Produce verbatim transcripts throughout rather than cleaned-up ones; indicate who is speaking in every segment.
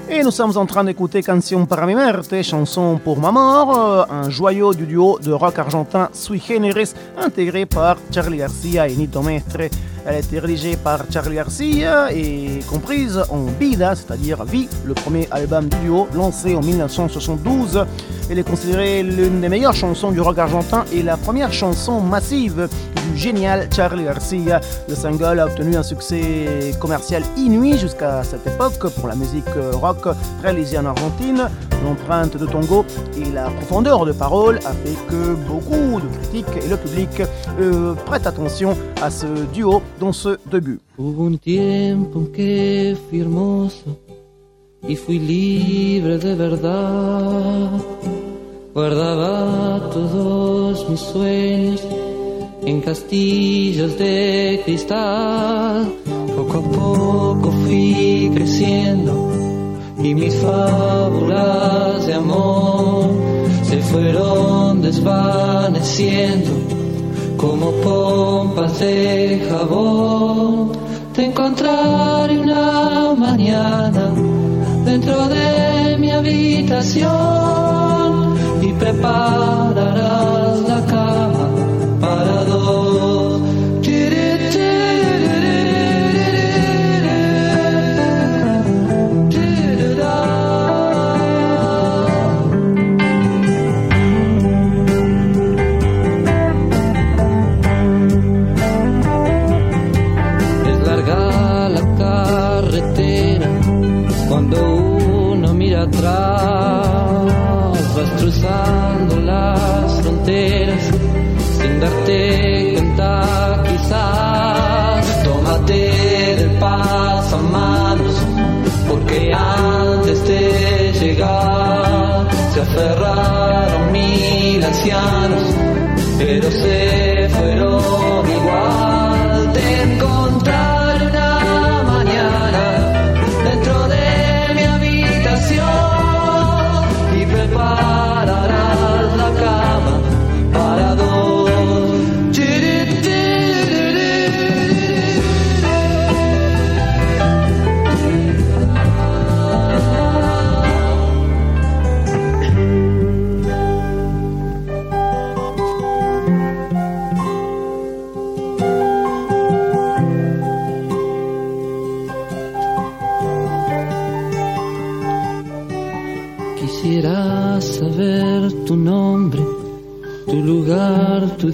Speaker 1: Et nous sommes en train d'écouter Canción para mi muerte, chanson pour ma mort, un joyau du duo de rock argentin Sui Generis, intégré par Charly Garcia et Nito Mestre. Elle a été rédigée par Charly Garcia et comprise en Vida, c'est-à-dire Vie, le premier album du duo lancé en dix-neuf cent soixante-douze. Elle est considérée l'une des meilleures chansons du rock argentin et la première chanson massive du génial Charly Garcia. Le single a obtenu un succès commercial inouï jusqu'à cette époque pour la musique rock réalisée en Argentine. L'empreinte de tango et la profondeur de parole a fait que beaucoup de critiques et le public euh, prêtent attention à ce duo dans ce début.
Speaker 2: Hubo un tiempo en que fui hermoso y fui libre de verdad. Guardaba todos mis sueños en castillos de cristal. Poco a poco fui creciendo y mis fábulas de amor se fueron desvaneciendo como pompas de jabón. Te encontraré una mañana dentro de mi habitación y prepararás la cama para dos. Cuando uno mira atrás, vas cruzando las fronteras sin darte cuenta quizás. Tómate del pasamanos, porque antes de llegar se aferraron mil ancianos, pero se fueron igual. Te encontraré una mañana dentro de y prepararás la cama para dos. Quisiera saber tu nombre, tu lugar, tu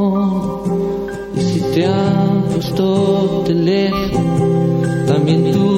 Speaker 2: dirección. Y si te han puesto teléfono, también tu